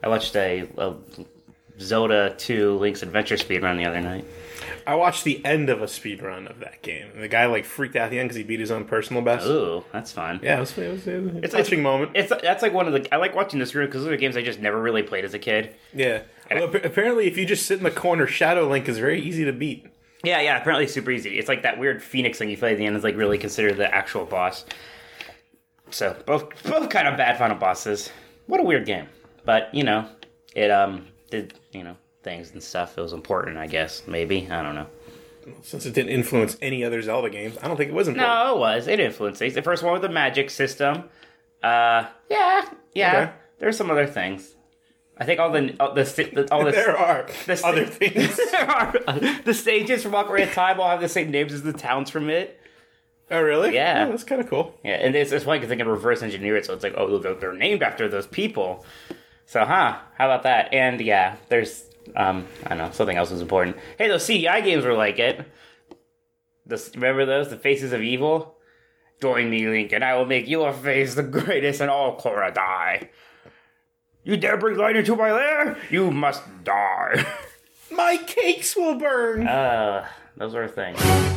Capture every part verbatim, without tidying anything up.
I watched a, a Zelda two Link's Adventure speedrun the other night. I watched the end of a speedrun of that game. And the guy like freaked out at the end because he beat his own personal best. Ooh, that's fun. Yeah, it was, it was, it was it's a touching it's, moment. It's That's like one of the... I like watching this room because those are games I just never really played as a kid. Yeah. Well, I, apparently, if you just sit in the corner, Shadow Link is very easy to beat. Yeah, yeah, apparently it's super easy. It's like that weird Phoenix thing you play at the end is like really considered the actual boss. So, both both kind of bad final bosses. What a weird game. But, you know, it um did, you know, things and stuff. It was important, I guess. Maybe. I don't know. Since it didn't influence any other Zelda games, I don't think it was important. No, it was. It influenced things. The first one with the magic system. Uh, yeah, yeah. Okay. There's some other things. I think all the all the all the there are the, other things. there are the stages from Ocarina of Time all have the same names as the towns from it. Oh, really? Yeah, oh, that's kind of cool. Yeah, and it's, it's funny because they can reverse engineer it, so it's like, oh, they're, they're named after those people. So, huh? How about that? And yeah, there's um, I don't know, something else was important. Hey, those C D I games were like it. The, remember those? The Faces of Evil. Join me, Link, and I will make your face the greatest in all Korodai. You dare bring light into my lair? You must die. My cakes will burn. Uh, those are things.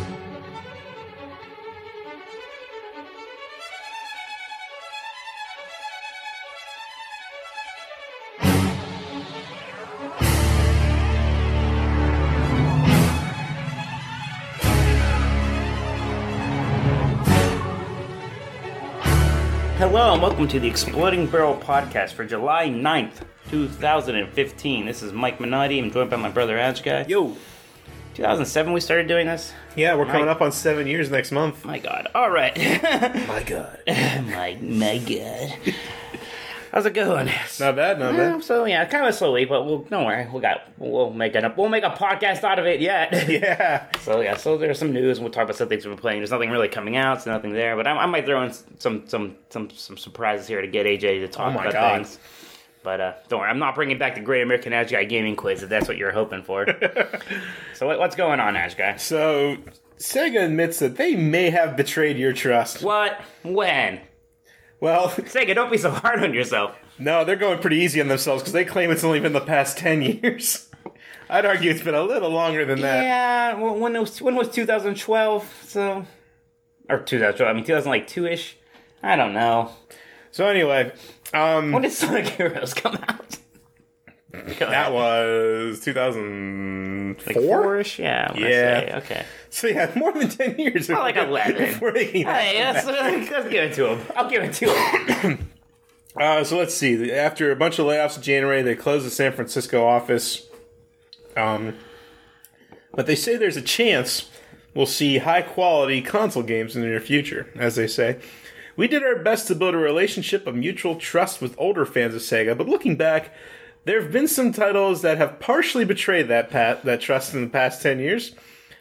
Hello and welcome to the Exploding Barrel Podcast for July ninth, twenty fifteen. This is Mike Minotti. I'm joined by my brother Ajka. Yo. two thousand seven we started doing this? Yeah, we're coming my, up on seven years next month. My God. All right. my God. my, my God. How's it going? Not bad, not well, bad. So yeah, kind of slowly, but we'll don't worry. We got we'll make it up. We'll make a podcast out of it yet. Yeah. So yeah, so there's some news. We'll talk about some things we've been playing. There's nothing really coming out. So nothing there. But I, I might throw in some some some some surprises here to get A J to talk oh my about God. things. But uh, don't worry, I'm not bringing back the Great American Ash Guy Gaming Quiz if that's what you're hoping for. So what, what's going on, Ash Guy? So Sega admits that they may have betrayed your trust. What? When? Well, Sega, don't be so hard on yourself. No, they're going pretty easy on themselves because they claim it's only been the past ten years. I'd argue it's been a little longer than that. Yeah, well, when was when was two thousand twelve? So, or two thousand twelve? I mean, two thousand two ish. I don't know. So anyway, um, when did Sonic Heroes come out? That was two thousand four? Like four-ish? Yeah. Yeah. Say. Okay. So yeah, more than ten years. Well, like eleven. Before they came out. Hey, let's, let's give it to him. I'll give it to him. uh, so let's see. After a bunch of layoffs in January, they closed the San Francisco office. Um, but they say there's a chance we'll see high-quality console games in the near future, as they say. We did our best to build a relationship of mutual trust with older fans of Sega, but looking back, there have been some titles that have partially betrayed that pat- that trust in the past ten years.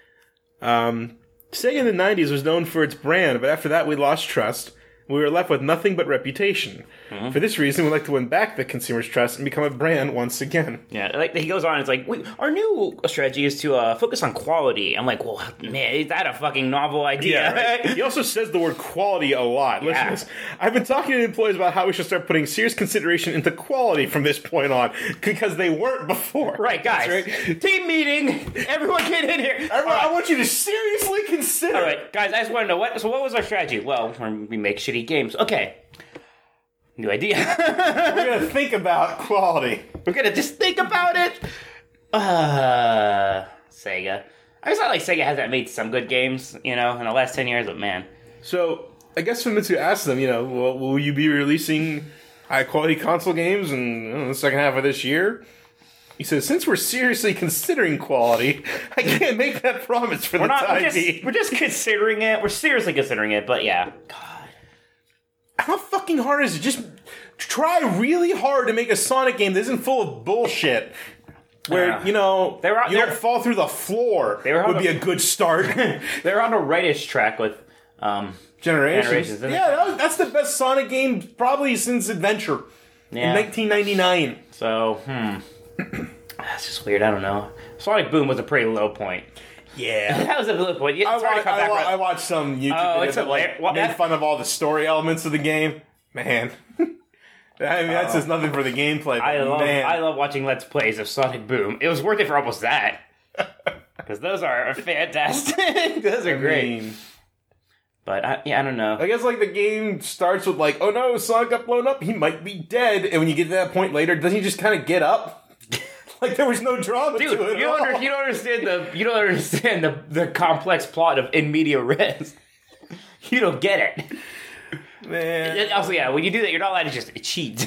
Um, Sega in the nineties was known for its brand, but after that we lost trust. We were left with nothing but reputation. Mm-hmm. For this reason, we'd like to win back the consumer's trust and become a brand once again. Yeah, like he goes on, it's like, we, our new strategy is to uh, focus on quality. I'm like, well, man, is that a fucking novel idea? Yeah, right? He also says the word quality a lot. Listen Yeah. to this. I've been talking to employees about how we should start putting serious consideration into quality from this point on, because they weren't before. Right, guys. Right? Team meeting. Everyone get in here. Everyone, right. I want you to seriously consider. All right, guys, I just want to know, what. so what was our strategy? Well, we make shitty games. Okay. New idea. We're going to think about quality. We're going to just think about it. Uh, Sega. I just thought like Sega hasn't made some good games, you know, in the last ten years, but man. So, I guess Famitsu asked them, you know, well, will you be releasing high-quality console games in you know, the second half of this year? He says, since we're seriously considering quality, I can't make that promise for we're the not, time we're just, being. We're just considering it. We're seriously considering it, but yeah. God. How fucking hard is it? Just try really hard to make a Sonic game that isn't full of bullshit. Where, uh, you know, they were, you don't fall through the floor they were would a, be a good start. They're on a rightish track with um, Generations. Generations yeah, that was, that's the best Sonic game probably since Adventure yeah. in nineteen ninety-nine. So, hmm. That's just weird. I don't know. Sonic Boom was a pretty low point. Yeah. That was a low point. It's I, hard watch, to come I, back wa- right. I watched some YouTube oh, videos it's that like, what, made fun of all the story elements of the game. Man. I mean, that says nothing for the gameplay. I but love man. I love watching Let's Plays of Sonic Boom. It was worth it for almost that. Because those are fantastic. Those are I great. mean, But, I, yeah, I don't know. I guess, like, the game starts with, like, oh no, Sonic got blown up, he might be dead. And when you get to that point later, doesn't he just kind of get up? Like, there was no drama Dude, to it you at don't, all. under, you don't understand the you don't understand the, the complex plot of In Media Res. You don't get it. Man. Also, yeah, when you do that, you're not allowed to just cheat.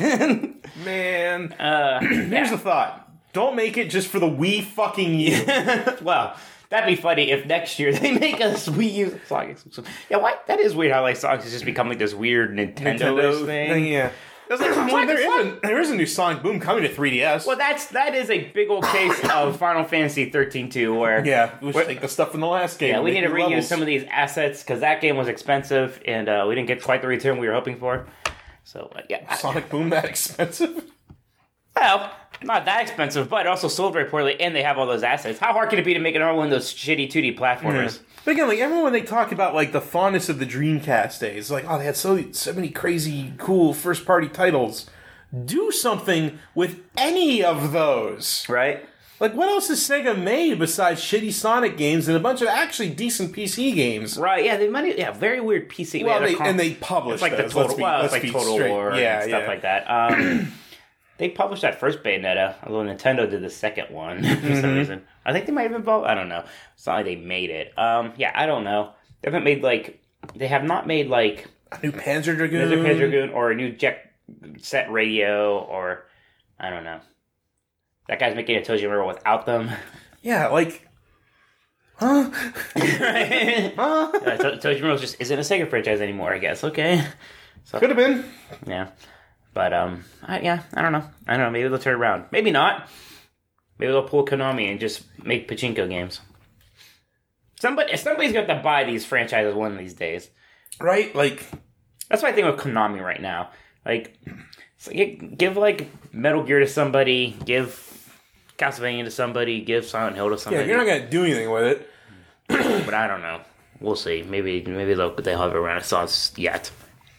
Man. uh, Here's the thought. Don't make it just for the Wii fucking U. well, that'd be funny if next year they make a Wii U Sonic exclusive. Yeah, why? That is weird how like Sonic has just become like this weird Nintendo thing. Yeah. It's like, Well, Sonic- there, Sonic- is a, there is a new Sonic Boom coming to three D S. Well, that's that is a big old case of Final Fantasy thirteen two, where Yeah, we should where- take the stuff from the last game. yeah, and we make need to new reuse levels. some of these assets because that game was expensive and uh, we didn't get quite the return we were hoping for. So uh, yeah, Sonic Boom that expensive? well, not that expensive, but it also sold very poorly, and they have all those assets. How hard can it be to make another one of those shitty two D platformers? But again, like everyone, when they talk about like the fondness of the Dreamcast days, like oh, they had so so many crazy, cool first party titles. Do something with any of those. Right? Like, what else has Sega made besides shitty Sonic games and a bunch of actually decent P C games? Right? Yeah, they might. Yeah, very weird P C. Well, yeah, they, com- and they publish It's like those. the total. Let's be, well, it's let's like be Total straight. War yeah, and stuff yeah. like that. Um, they published that first Bayonetta, although Nintendo did the second one for Mm-hmm. some reason. I think they might have been both. I don't know. It's not like they made it. Um, yeah, I don't know. They haven't made like. They have not made like A new Panzer Dragoon. Panzer Panzer Dragoon or a new Jet Set Radio or I don't know. That guy's making a Tojimura without them. Yeah, like, huh? Right? Huh? uh, to- Tojimura just isn't a Sega franchise anymore. I guess. Okay. So Could have been. yeah, but um, I, yeah, I don't know. I don't know. Maybe they'll turn around. Maybe not. Maybe they'll pull Konami and just make pachinko games. Somebody, somebody's got to buy these franchises one of these days. Right? Like, That's what I think of Konami right now. Like, it's like, give like Metal Gear to somebody, give Castlevania to somebody, give Silent Hill to yeah, somebody. you're not going to do anything with it. But I don't know. We'll see. Maybe maybe they'll they'll have a renaissance yet.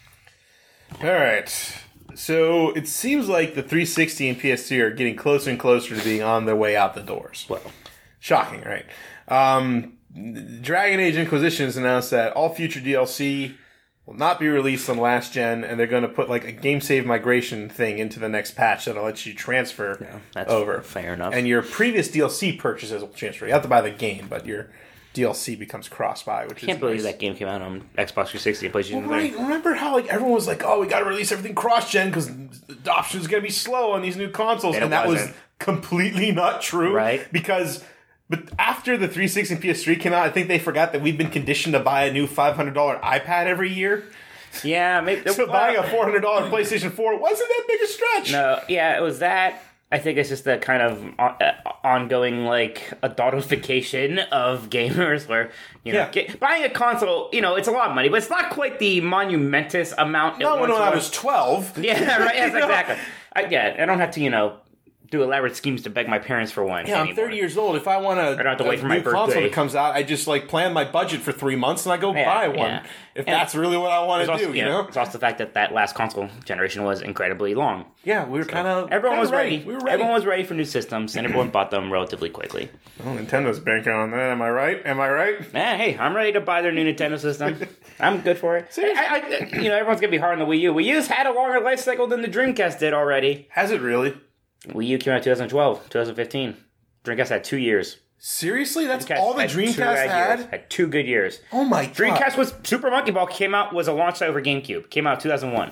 All right. So it seems like the three sixty and P S three are getting closer and closer to being on their way out the doors. Well, Shocking, right? Um, Dragon Age Inquisition has announced that all future D L C will not be released on last gen, and they're going to put like a game save migration thing into the next patch that'll let you transfer that's over. fair enough. And your previous D L C purchases will transfer. You have to buy the game, but your D L C becomes cross-buy, which I can't is believe nice. that game came out on Xbox three sixty and PlayStation Right, three. remember how like everyone was like, "Oh, we got to release everything cross-gen because adoption is going to be slow on these new consoles," And and, it that wasn't. was completely not true. Right. Because, but after the three sixty and P S three came out, I think they forgot that we've been conditioned to buy a new five hundred dollar iPad every year. Yeah, maybe. So buying a four hundred dollar PlayStation four wasn't that big a stretch. No, yeah, it was that. I think it's just the kind of on- uh, ongoing, like, adultification of gamers where, you know, Yeah. get, buying a console, you know, it's a lot of money, but it's not quite the monumentous amount. it Not when once I was twelve. Yeah, right, yes, You know? exactly. I, yeah, I don't have to, you know, do elaborate schemes to beg my parents for one. Yeah, I'm anymore. thirty years old. If I want don't have to a, wait a for my new console birthday. that comes out, I just like plan my budget for three months and I go Yeah, buy one. yeah. If And that's really what I want There's to also, do, you know? It's also the fact that that last console generation was incredibly long. Yeah, we were kind of Everyone was ready. We were ready. Everyone was ready for new systems, and everyone bought them relatively quickly. Oh, Nintendo's banking on that. Am I right? Am I right? Eh, hey, I'm ready to buy their new Nintendo system. I'm good for it. I, I, you know, everyone's gonna be hard on the Wii U. Wii U's had a longer life cycle than the Dreamcast did already. Has it really? Wii U came out twenty twelve, twenty fifteen. Dreamcast had two years. Seriously? That's Dreamcast all the had two Dreamcast good had? years. Had two good years. Oh my god. Dreamcast was Super Monkey Ball came out was a launch title for GameCube. Came out two thousand one.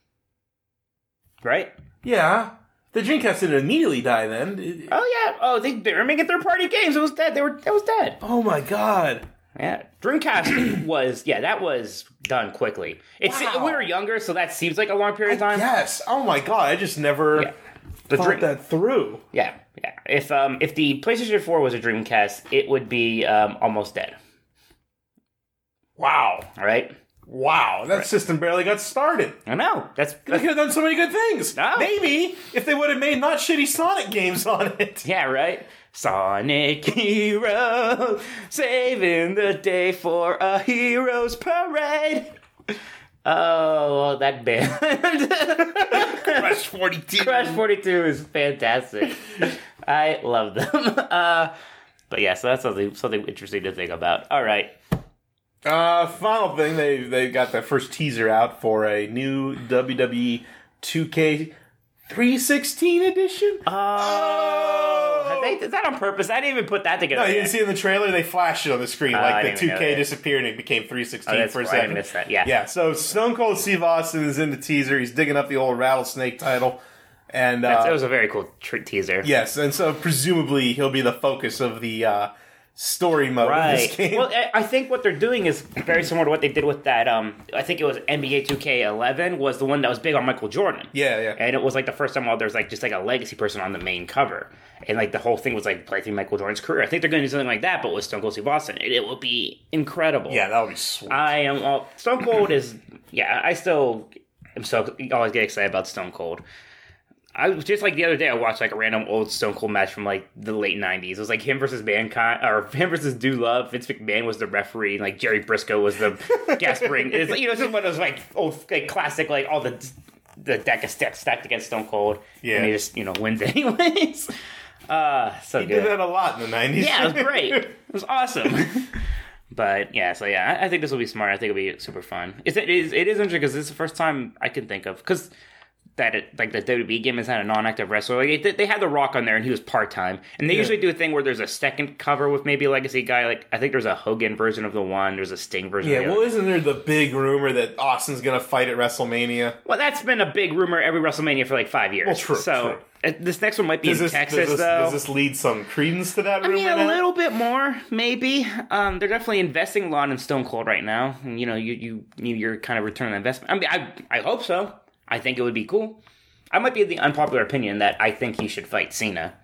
Right? Yeah. The Dreamcast didn't immediately die then. It- Oh yeah. Oh, they, they were making third party games. It was dead. They were that was dead. oh my god. Yeah, Dreamcast was yeah that was done quickly. It's Wow. we were younger, so that seems like a long period of time. Yes. Oh my god. I just never Yeah. The thought Dream- that through. Yeah, yeah. If um if the PlayStation four was a Dreamcast, it would be um almost dead. Wow. All right. Wow. That system barely got started. I know. That's, They that's could have done so many good things. No. Maybe if they would have made not shitty Sonic games on it. yeah, right. Sonic Hero saving the day for a hero's parade. Oh, that band. Crush forty-two. Crush forty-two is fantastic. I love them. Uh, but yeah, so that's something something interesting to think about. All right. Uh, final thing, they they got their first teaser out for a new W W E two K three sixteen edition. Oh, have they, is that on purpose? I didn't even put that together. No, you yet. didn't see it in the trailer. They flashed it on the screen, Oh, I like the didn't two even know K that. disappeared and it became three sixteen Oh, that's for a right. I second. missed that. Yeah, Yeah. So Stone Cold Steve Austin is in the teaser. He's digging up the old Rattlesnake title, and That's, uh, it was a very cool tr- teaser. yes, and so presumably he'll be the focus of the uh, story mode of Right. this game. Well, I- I think what they're doing is very similar to what they did with that. Um, I think it was N B A two K eleven was the one that was big on Michael Jordan. yeah, yeah. And it was like the first time all there's like just like a legacy person on the main cover, and like the whole thing was like play through Michael Jordan's career. I think they're going to do something like that, but with Stone Cold Steve Austin, it, it will be incredible. Yeah, that would be sweet. I am. All, Stone Cold is. Yeah, I still am so always get excited about Stone Cold. I was just like the other day, I watched like a random old Stone Cold match from like the late nineties. It was like him versus Mankind, or him versus Dude Love. Vince McMahon was the referee, and like Jerry Briscoe was the guest ring. It's like, you know, it's just one of those like old, like classic, like all the the deck is stacked, stacked against Stone Cold. Yeah. And he just, you know, wins anyways. Uh, so he good. did that a lot in the nineties. Yeah, it was great. It was awesome. But yeah, so yeah, I, I think this will be smart. I think it'll be super fun. It's, it is it is interesting because this is the first time I can think of because that it, like the W W E game is not a non-active wrestler. Like they, they had The Rock on there and he was part time, and they Yeah. usually do a thing where there's a second cover with maybe a legacy guy. Like I think there's a Hogan version of the one. There's a Sting version. Yeah, of the well, other. isn't there the big rumor that Austin's going to fight at WrestleMania? Well, that's been a big rumor every WrestleMania for like five years. Well, true, So true. uh, this next one might be Does in this, Texas does this, though. does this lead some credence to that I rumor? mean, a now? little bit more, maybe. Um, they're definitely investing a lot in Stone Cold right now. And, you know, you, you, you you're kind of return on investment. I mean, I, I hope so. I think it would be cool. I might be of the unpopular opinion that I think he should fight Cena.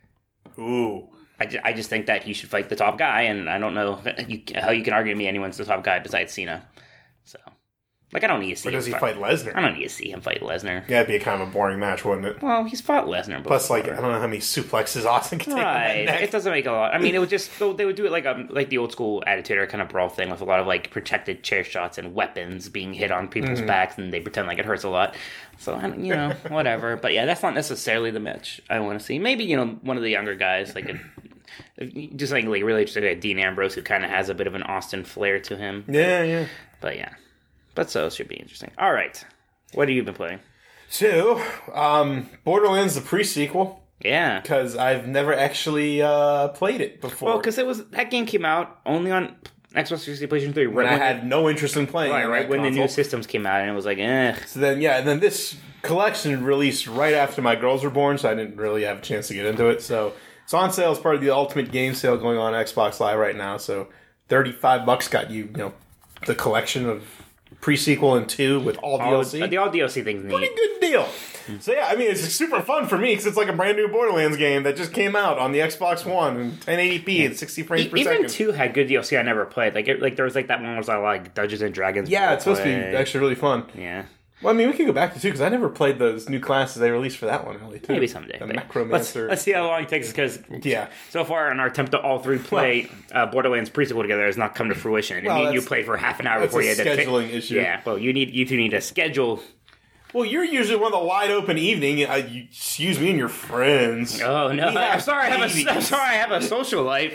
Ooh. I, ju- I just think that he should fight the top guy, and I don't know that you, how you can argue to me anyone's the top guy besides Cena. So, like, I don't need to see Or does him he fight Lesnar? I don't need to see him fight Lesnar. Yeah, it'd be a kind of a boring match, wouldn't it? Well, he's fought Lesnar before. Plus, like, I don't know how many suplexes Austin can take on that Right, neck. it doesn't make a lot. I mean, it would just so they would do it like a like the old school Attitude Era kind of brawl thing with a lot of like protected chair shots and weapons being hit on people's Mm-hmm. backs, and they pretend like it hurts a lot. So I don't- you know, whatever. But yeah, that's not necessarily the match I want to see. Maybe you know one of the younger guys, like a, just like like really interested in Dean Ambrose, who kind of has a bit of an Austin flair to him. Yeah, yeah. But yeah, but so it should be interesting. All right, what have you been playing? So, um, Borderlands the pre-sequel, Yeah. because I've never actually uh, played it before. Well, because it was that game came out only on Xbox three sixty, PlayStation three. when I had no interest in playing Right, on right. that When the new console. systems came out, and it was like, eh. So then, yeah, and then this collection released right after my girls were born, so I didn't really have a chance to get into it. So it's on sale as part of the Ultimate Game Sale going on Xbox Live right now. So thirty-five bucks got you, you know, the collection of pre-sequel and two with all D L C. All, the all D L C thing's neat. Pretty good deal. So yeah, I mean, it's super fun for me because it's like a brand new Borderlands game that just came out on the Xbox One in ten eighty p at sixty frames E- per Even second. two had good D L C I never played. Like, it, like there was like that one was like Dungeons and Dragons. Yeah, it's supposed to be play. actually really fun. Yeah, Well, I mean, we can go back to two because I never played those new classes they released for that one really too. maybe someday. The but Necromancer. Let's, let's see how long it takes because Yeah. so far in our attempt to all three play uh, Borderlands pre-sequel together has not come to fruition. And Well, me and you that's- played for half an hour that's before a you had to pick- scheduling issue. Yeah, well, you need you two need to schedule. Well, you're usually one of the wide open evening. Uh, you, excuse me and your friends. Oh no! We have I'm sorry. I have a, I'm babies. sorry. I have a social life.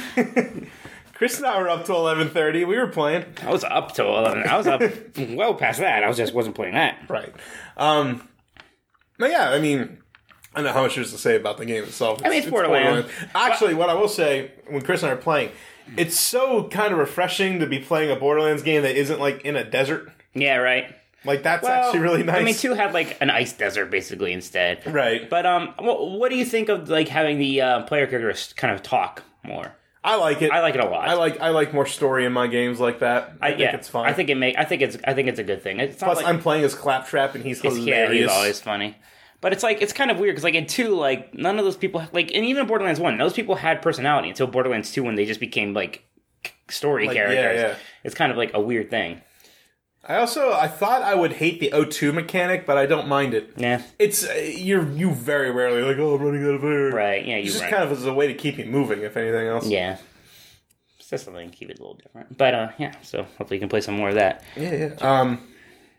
Chris and I were up till eleven thirty. We were playing. I was up till eleven. I was up well past that. I was just wasn't playing that. Right. Um. But yeah, I mean, I don't know how much there's to say about the game itself. I mean, it's Borderlands. Actually, what I will say, when Chris and I are playing, it's so kind of refreshing to be playing a Borderlands game that isn't like in a desert. Yeah, right. Like that's Well, actually really nice. I mean, two had like an ice desert basically instead. Right. But um, what, what do you think of like having the uh, player characters kind of talk more? I like it. I like it a lot. I like I like more story in my games like that. I, I, think yeah, it's fun. I think it make. I think it's. I think it's a good thing. It's not Plus, like, I'm playing as Claptrap, and he's it's, yeah, hilarious. he's always funny. But it's like it's kind of weird because like in two, like none of those people like, and even in Borderlands one, those people had personality until Borderlands two when they just became like story Like, yeah, characters. yeah. It's kind of like a weird thing. I also I thought I would hate the O two mechanic, but I don't mind it. Yeah. It's uh, you're you very rarely like oh I'm running out of air. Right. Yeah. It's You just right. kind of as a way to keep you moving, if anything else. Yeah. It's just something to keep it a little different. But uh, yeah. So hopefully you can play some more of that. Yeah, yeah. Um,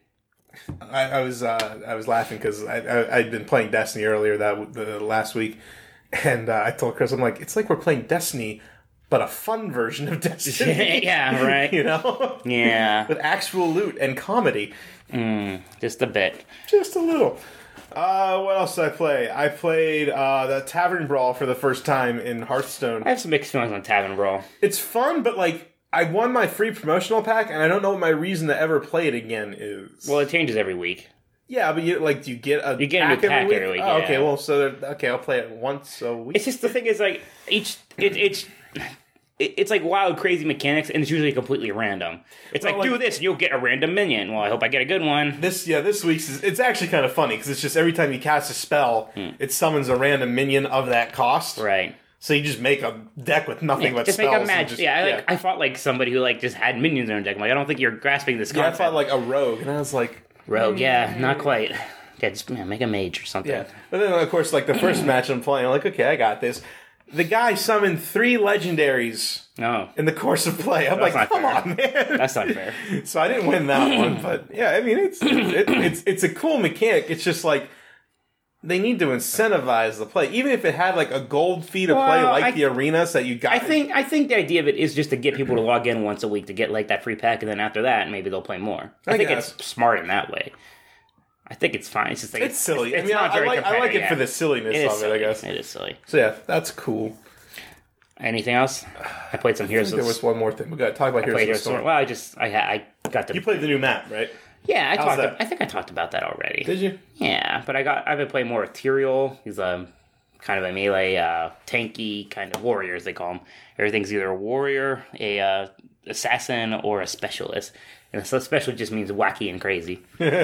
I, I was uh, I was laughing because I, I I'd been playing Destiny earlier that the last week, and uh, I told Chris, I'm like, it's like we're playing Destiny, but a fun version of Destiny. Yeah, right. You know? Yeah. With actual loot and comedy. Mm, just a bit. Just a little. Uh, what else did I play? I played uh, the Tavern Brawl for the first time in Hearthstone. I have some mixed feelings on Tavern Brawl. It's fun, but like, I won my free promotional pack, and I don't know what my reason to ever play it again is. Well, it changes every week. Yeah, but you like, do you get a you get a new pack pack every week? every week? Oh, yeah. okay, well, so okay, I'll play it once a week. It's just the thing is like each it, it's. It's like wild, crazy mechanics, and it's usually completely random. It's Well, like, like- do this, and you'll get a random minion. Well, I hope I get a good one. This yeah, this week's is it's actually kind of funny because it's just every time you cast a spell, Hmm. it summons a random minion of that cost. Right. So you just make a deck with nothing but Just spells. make a and match. just- Yeah, I, like, I fought like somebody who like just had minions in their deck. I'm like, I don't think you're grasping this Yeah, I concept. fought like a rogue, and I was like, Rogue, yeah, not quite. Yeah, just yeah, make a mage or something. yeah. But then of course, like the first match I'm playing, I'm like, okay, I got this. The guy summoned three legendaries No, in the course of play. I'm That's like, not come fair. on, man. that's not fair. So I didn't win that one, but yeah, I mean, it's it, it's it's a cool mechanic. It's just like they need to incentivize the play, even if it had like a gold fee to play, Well, like I- the arenas that you got. I think I think the idea of it is just to get people to log in once a week to get like that free pack, and then after that, maybe they'll play more. I, I think guess. it's smart in that way. I think it's fine. It's just like it's silly. It's, I mean, not I, I very like I like it competitive, for yeah. the silliness It is of it. silly. I guess. It is silly. So yeah, that's cool. Anything else? I played some Heroes There of was one more thing. We got to talk about I played Heroes of Heroes the of Storm. Well, I just I ha- I got to You played the new map, right? yeah. I How's talked. that? I think I talked about that already. Did you? Yeah, but I got I've been playing more with Tyrael. He's a kind of a melee, uh, tanky kind of warrior, as they call him. Everything's either a warrior, a uh, assassin, or a specialist. And so special just means wacky and crazy.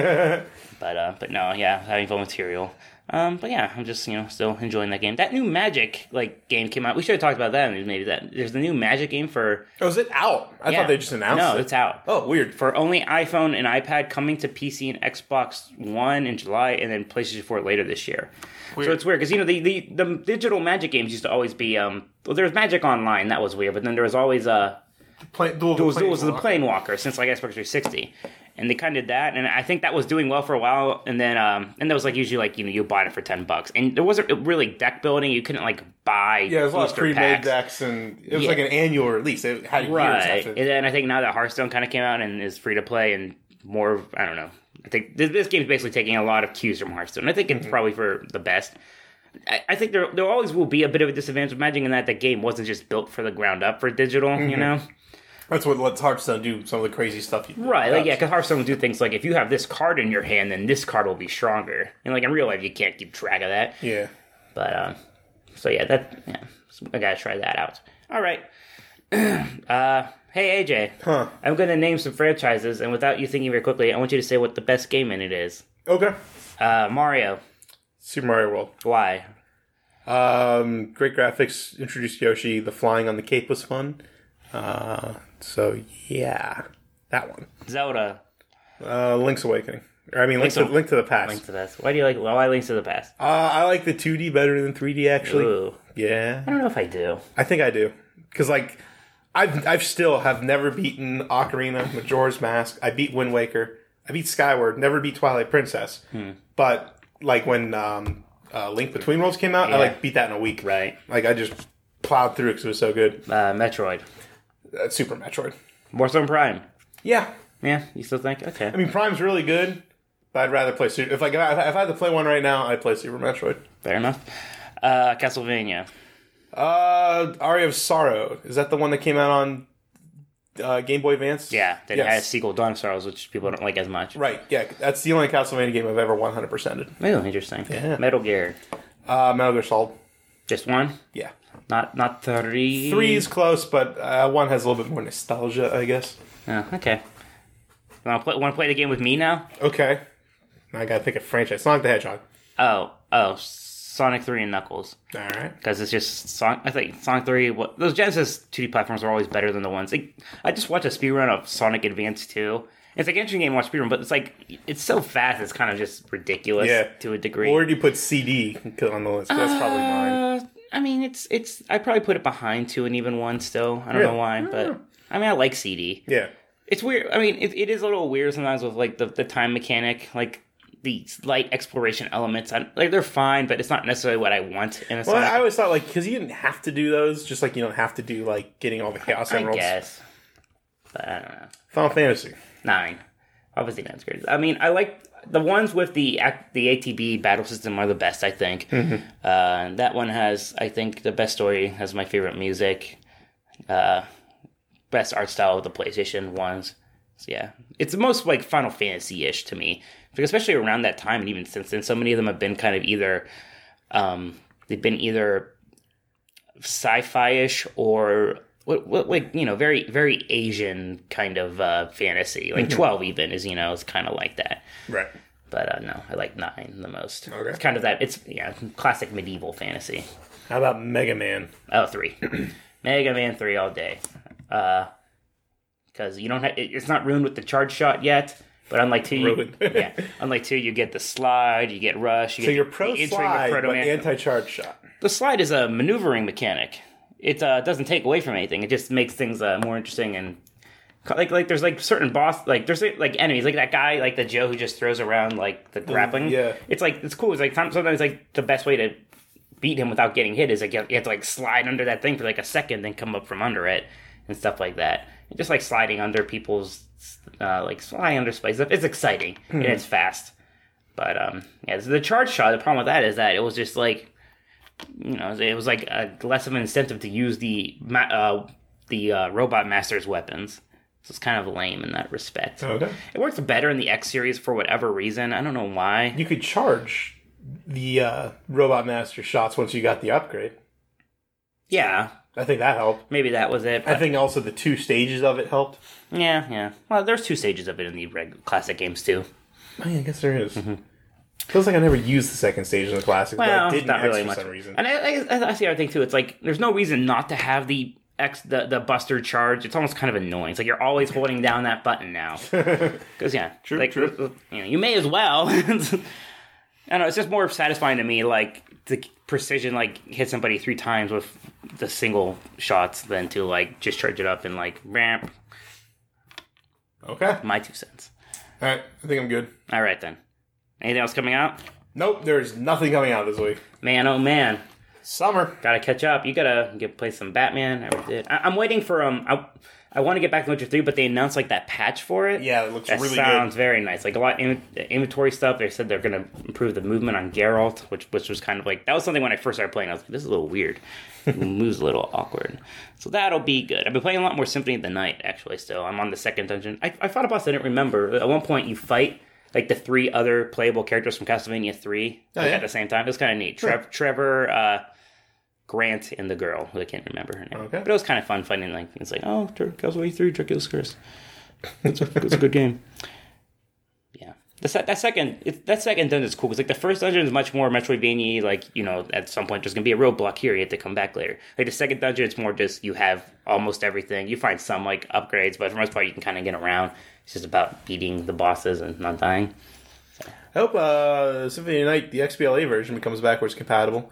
but uh, but no, yeah, having fun with Tyrael. Um, but yeah, I'm just you know still enjoying that game. That new Magic like game came out. We should have talked about that. Maybe that there's the new Magic game for. Oh, is it out? I yeah. thought they just announced no, it. it's out. Oh, weird. For only iPhone and iPad, coming to P C and Xbox One in July, and then PlayStation four later this year. Weird. So it's weird because you know the, the the digital Magic games used to always be um well there was Magic Online, that was weird, but then there was always uh Play, dual, duels dual, duels of the Planewalker since like Xbox three sixty, and they kind of did that, and I think that was doing well for a while, and then um and that was like usually like you know you bought it for ten bucks, and there wasn't really deck building, you couldn't like buy Yeah, there's a lot of booster pre-made packs. decks, and it was Yeah. like an annual release. It had years Right, after. and then I think now that Hearthstone kind of came out and is free to play and more, I don't know. I think this, this game's basically taking a lot of cues from Hearthstone. I think it's Mm-hmm. probably for the best. I, I think there there always will be a bit of a disadvantage with Magic in that the game wasn't just built for the ground up for digital, Mm-hmm. you know? That's what lets Hearthstone do some of the crazy stuff. You Right, like, does. yeah, because Hearthstone will do things like if you have this card in your hand, then this card will be stronger. And like in real life, you can't keep track of that. Yeah. But um, so yeah, that yeah, so I gotta try that out. All right. uh, hey A J, Huh. I'm gonna name some franchises, and without you thinking very quickly, I want you to say what the best game in it is. Okay. Uh, Mario. Super Mario World. Why? Um, great graphics. Introduced Yoshi. The flying on the cape was fun. Uh, so yeah, that one. Zelda. Uh, Link's Awakening. Or, I mean, Link Link's to, Aw- Link to the Past. Link to the Past. Why do you like? Well, why Links to the Past? Uh, I like the two D better than three D. Actually, Ooh, yeah, I don't know if I do. I think I do because like I've I've still have never beaten Ocarina, Majora's Mask. I beat Wind Waker. I beat Skyward. Never beat Twilight Princess. Hmm. But like when um, uh, Link Between Worlds came out, Yeah. I like beat that in a week. Right. Like I just plowed through because it was so good. Uh, Metroid. Uh, Super Metroid. Warzone Prime. Yeah, Yeah, you still think? Okay. I mean Prime's really good, but I'd rather play Super. If like if I, if I had to play one right now, I'd play Super Metroid. Fair enough. Uh, Castlevania. Uh, Aria of Sorrow. Is that the one that came out on uh, Game Boy Advance? Yeah, that Yes. had a sequel, Dawn of Sorrows, which people don't like as much. Right, yeah. That's the only Castlevania game I've ever one hundred percented. Oh, interesting. Yeah. Metal Gear. Uh, Metal Gear Solid. Just one? Yeah. Not not three? Three is close, but uh, one has a little bit more nostalgia, I guess. Oh, okay. Want to play, want to play the game with me now? Okay. I gotta pick a franchise. Sonic the Hedgehog. Oh, oh, Sonic three and Knuckles. All right. Because it's just Sonic. I think Sonic three. What those Genesis two D platforms are always better than the ones. Like, I just watched a speedrun of Sonic Advance two. It's like an interesting game to watch speedrun, but it's like it's so fast. It's kind of just ridiculous Yeah. to a degree. Where do you put C D on the list? That's probably mine. Uh, I mean, it's it's. I probably put it behind two and even one still. I don't Really? know why, but I mean, I like C D. Yeah. it's weird. I mean, it, it is a little weird sometimes with like the, the time mechanic, like the light exploration elements. I, like they're fine, but it's not necessarily what I want in a Well, Sonic. I always thought like because you didn't have to do those, just like you don't have to do like getting all the Chaos I Emeralds. guess, but I don't know. Final Fantasy. Nine, obviously that's great. I mean, I like the ones with the act- the A T B battle system are the best. I think Mm-hmm. uh, that one has, I think, the best story. Has my favorite music. Uh, best art style of the PlayStation ones. So yeah, it's the most like Final Fantasy-ish to me, like, especially around that time and even since then. So many of them have been kind of either um, they've been either sci-fi-ish or what, what, like you know, very very Asian kind of uh, fantasy. Like Mm-hmm. twelve even is you know is kind of like that. Right. But uh, no, I like nine the most. Okay. It's kind of that. It's yeah, classic medieval fantasy. How about Mega Man? Oh, three. Mega Man three all day. Uh, because you don't have it, it's not ruined with the charge shot yet. But unlike two, you, Ruined. yeah, unlike two, you get the slide, you get rush. You So get you're pro entering the slide, Proto but Man- anti-charge shot. The slide is a maneuvering mechanic. It uh, doesn't take away from anything. It just makes things uh, more interesting and like like there's like certain boss like there's like enemies like that guy like the Joe who just throws around like the grappling. yeah. It's like it's cool. It's like sometimes like the best way to beat him without getting hit is like you have, you have to like slide under that thing for like a second, then come up from under it and stuff like that. And just like sliding under people's uh, like sliding under space. It's exciting and it's fast. But um, yeah, the charge shot. The problem with that is that it was just like you know it was like a, less of an incentive to use the ma- uh, the uh, Robot Master's weapons. So it's kind of lame in that respect. Okay. It works better in the X series for whatever reason. I don't know why. You could charge the uh, Robot Master shots once you got the upgrade. Yeah, I think that helped. maybe that was it. I but- think also the two stages of it helped. Yeah, yeah. Well, there's two stages of it in the reg- classic games too. Oh, yeah, I guess there is. Feels like I never used the second stage in the classics, but Well, I didn't not X really for much. some reason. And I, I, I see the other thing too. It's like there's no reason not to have the X the, the Buster charge. It's almost kind of annoying. It's like you're always holding down that button now. Because yeah, True, like, true. You know, you may as well. I don't know. It's just more satisfying to me, like the precision, like hit somebody three times with the single shots, than to like just charge it up and like ramp. Okay. My two cents. All right. I think I'm good. All right then. Anything else coming out? Nope. There's nothing coming out this week. Man, oh man. Summer. Gotta catch up. You gotta get play some Batman. I already did. I, I'm waiting for um. I, I want to get back to Witcher three, but they announced like that patch for it. Yeah, it looks that really sounds good. very nice. Like a lot of in, inventory stuff. They said they're gonna improve the movement on Geralt, which which was kind of like that was something when I first started playing. I was like, this is a little weird. It moves a little awkward. So that'll be good. I've been playing a lot more Symphony of the Night actually. Still, I'm on the second dungeon. I, I fought a boss I didn't remember. At one point, you fight like the three other playable characters from Castlevania three Oh, like, yeah? at the same time. It was kind of neat. Trev, Trevor. Uh, Grant and the girl, who I can't remember her name. Okay. But it was kind of fun fighting, like, it's like, oh, Castlevania three, Dracula's Curse. It's a, it's a good game. Yeah. The se- that second it, that second dungeon is cool, because, like, the first dungeon is much more Metroidvania, like, you know, at some point there's going to be a roadblock here, you have to come back later. Like, the second dungeon, it's more just, you have almost everything. You find some, like, upgrades, but for the most part, you can kind of get around. It's just about beating the bosses and not dying. I hope uh, Symphony of the Night, the X B L A version, becomes backwards compatible.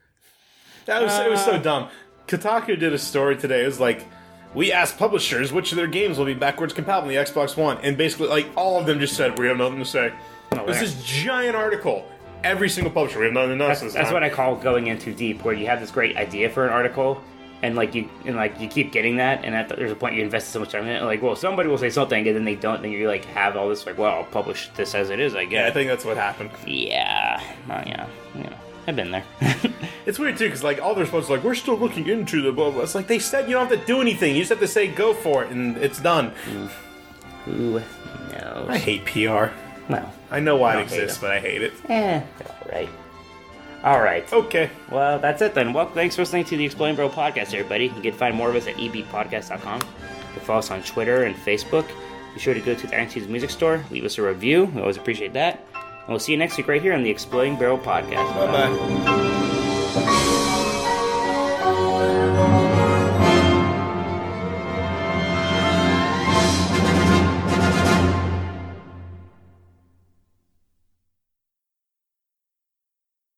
That was, it was so dumb. Kotaku did a story today. It was like, we asked publishers which of their games will be backwards compatible on the Xbox One, and basically, like, all of them just said, we have nothing to say. Oh, It was there. this giant article. Every single publisher, we have nothing to That's, say. that's what I call going in too deep, where you have this great idea for an article, and like you and like you keep getting that, and at the, there's a point you invested so much time in it, and like, well, somebody will say something, and then they don't, then you like have all this like, well, I'll publish this as it is, I Yeah, I guess. think that's what happened. Yeah, well, yeah, you know, I've been there. It's weird, too, because, like, all their responses are like, we're still looking into the blah, blah. It's like, they said you don't have to do anything. You just have to say, go for it, and it's done. Who knows? I hate P R. Well, I know why I it don't hate exists, it. but I hate it. eh, all right, all right. Okay. Well, that's it then. Well, thanks for listening to the Explain Bro podcast, everybody. You can find more of us at e b podcast dot com. You can follow us on Twitter and Facebook. Be sure to go to the iTunes Music Store. Leave us a review. We always appreciate that. And we'll see you next week right here on the Exploding Barrel podcast. Bye-bye.